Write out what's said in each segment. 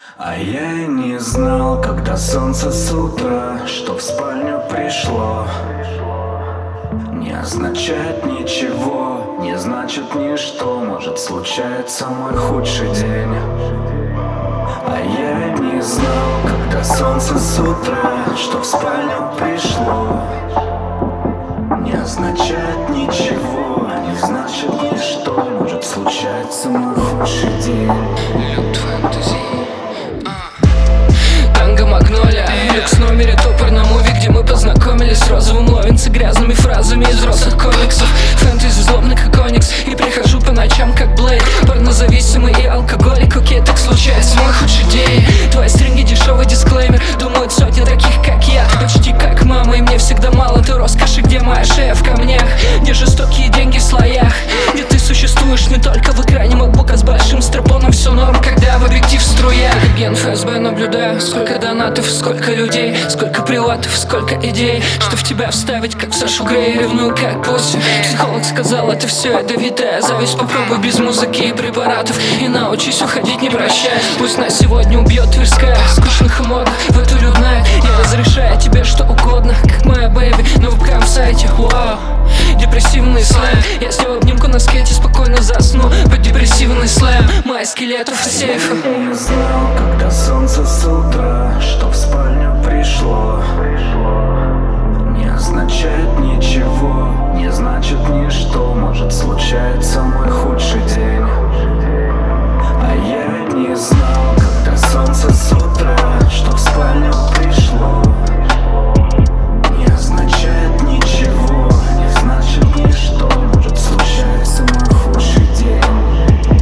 А я и не знал, когда солнце с утра, что в спальню пришло. Не означает ничего, не значит ничто. Может случается мой худший день. А я и не знал, когда солнце с утра, что в спальню пришло. Не означает ничего, не значит ничто. Может случается мой худший день. Люд фэнтези. Танго Магнолия, люкс номере топор на муви, где мы познакомились с розовым ловинцы грязными фразами из взрослых комиксов. Фэнтези злобный как Оникс, и прихожу по ночам как Блейд. Порнозависимый и алкоголик, окей, так случается мой худший день. Твои стринги дешевый дисклеймер, думают сотни таких как я. Почти как мама, и мне всегда мало той роскоши, где моя шея в камнях, где жестокие деньги в слоях, где ты существуешь не только в экране макбука с большим стропоном. Все норм, когда в объектив струя. Агент ФСБ наблюдаю, сколько донатов, сколько людей, сколько прилатов, сколько идей, что в тебя вставить, как в Сашу Грей. Ревную как пусть. Психолог сказал, это все ядовитая зависть. Попробуй без музыки и препаратов, и научись уходить не прощаясь. Пусть нас сегодня убьет Тверская, скучных эмодах в эту людная. Я разрешаю тебе что угодно, как моя бэйби на вебкам-сайте. Вау, депрессивный слэм. Я с ним обнимку на скейте спокойно засну под депрессивный слэм. Мои скелетов в сейфах. Я не знал, когда солнце с утра, что в спальню пришло. Не означает ничего, не значит ничто. Может случается мой худший день. А я не знал, когда солнце с утра, что в спальню пришло. Не означает ничего, не значит ничто. Может случается мой худший день.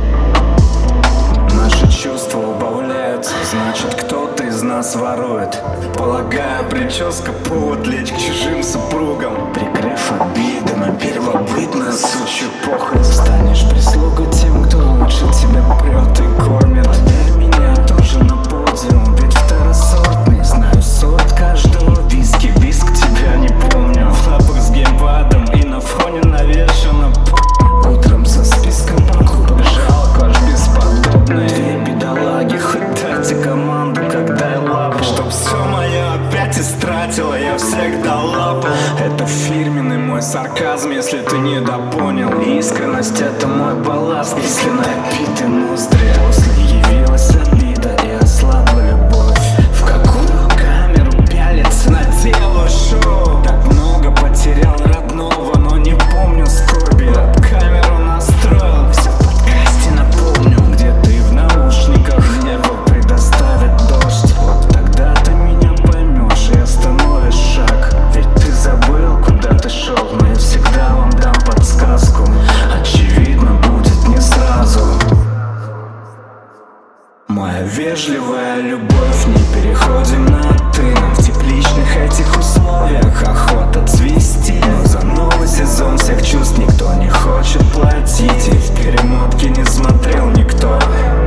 Наши чувства убавляются, значит кто-то из нас ворует. Полагаю, прическа повод лечь к чужим супругам. Прикрыв обиды на первобытную сучью похоть, станешь прислугой тем, кто лучше тебя прет и кормит. Подай меня тоже на подиум, ведь второсортный. Знаю сорт каждого виски, виск тебя не помню. В лапах с геймпадом и на фоне навешано. Утром со списком покупок жалко, аж бесподобные. Две бедолаги, хоть дайте команду, когда я лапу. Чтоб все мое опять истратила, я всегда лапал. Это фирменный мой сарказм, если ты недопонял. Искренность — это мой балласт, если напиты ноздри. После явилась обида и ослабла любовь. В какую камеру пялится, на тело шоу. Так много потерял родного, но не помню скорби. Камеру настроил, все в подкасте напомню. Где ты в наушниках, небо предоставит дождь. Вот тогда ты меня поймешь и остановишь шаг. Ведь ты забыл, куда ты шел, но я всегда вам дам подсказку. Очевидно, будет не сразу. Моя вежливая любовь, не переходим на ты. Нам в тепличных этих условиях охота цвести. Но за новый сезон всех чувств никто не хочет платить. И в перемотке не смотрел никто.